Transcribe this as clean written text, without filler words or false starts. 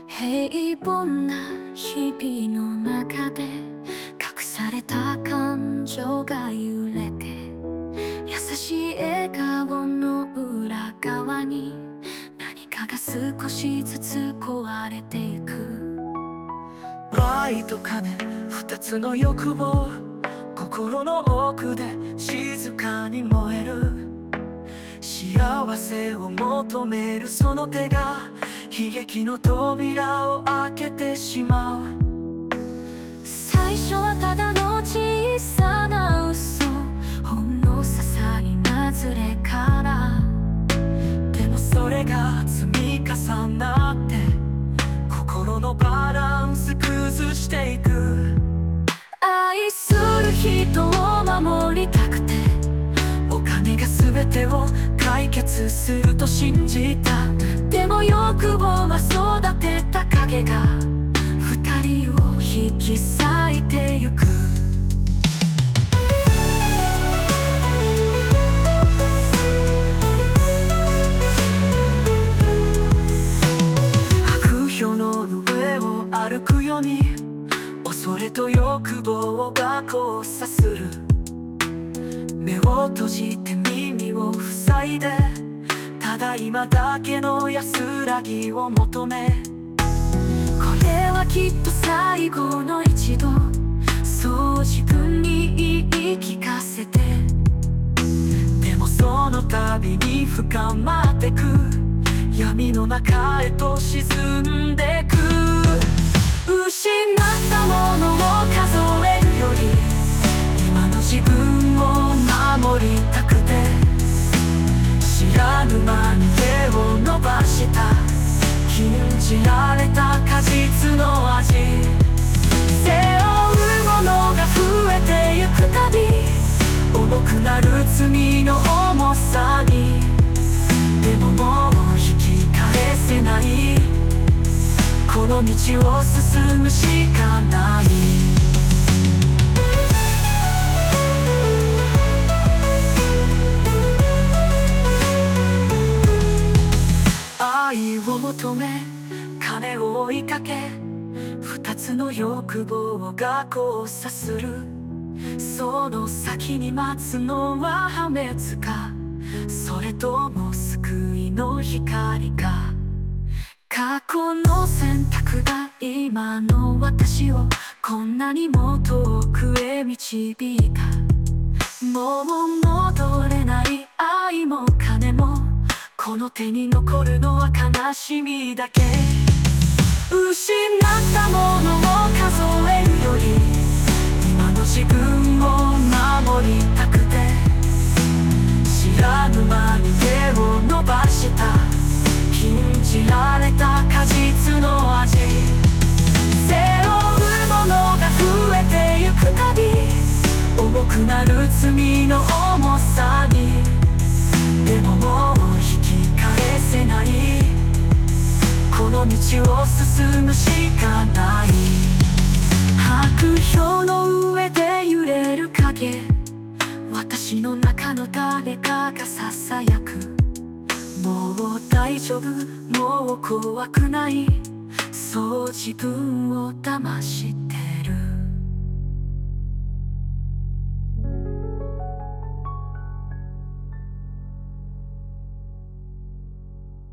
平凡な日々の中で隠された感情が揺れて、優しい笑顔の裏側に何かが少しずつ壊れていく。愛と金、二つの欲望、心の奥で静かに燃える。幸せを求めるその手が悲劇の扉を開けてしまう。最初はただの小さな嘘、ほんの些細なズレから。でもそれが積み重なって心のバランス崩していく。愛する人を守りたくて、お金が全てを解決すると信じた。でも欲望は育てた影が二人を引き裂いてゆく。白氷の上を歩くように、恐れと欲望が交差する。目を閉じて耳を塞いで、ただ今だけの安らぎを求め、これはきっと最後の一度、そう自分に言い聞かせて。でもその度に深まってく、闇の中へと沈んでく。失ったものを数えるより、今の自分を守りたくて、知らぬ間に手を伸ばした。禁じられた果実の味、背負うものが増えてゆくたび、重くなる罪の重さに。でももう引き返せない、この道を進むしかない。愛を求め金を追いかけ、二つの欲望が交差する。その先に待つのは破滅か、それとも救いの光か。過去の選択が今の私をこんなにも遠くへ導いた。もう戻れない愛も金も、この手に残るのは悲しみだけ。失ったものを数えるより、今の自分を守りたくて、知らぬ間に手を伸ばした。禁じられた果実の味、背負うものが増えてゆくたび、重くなる罪の重さに。でももう引き返せない、この道を進むしかない。白氷の上で揺れる影、私の中の誰かがささやく。もう大丈夫、もう怖くない、そう自分を騙して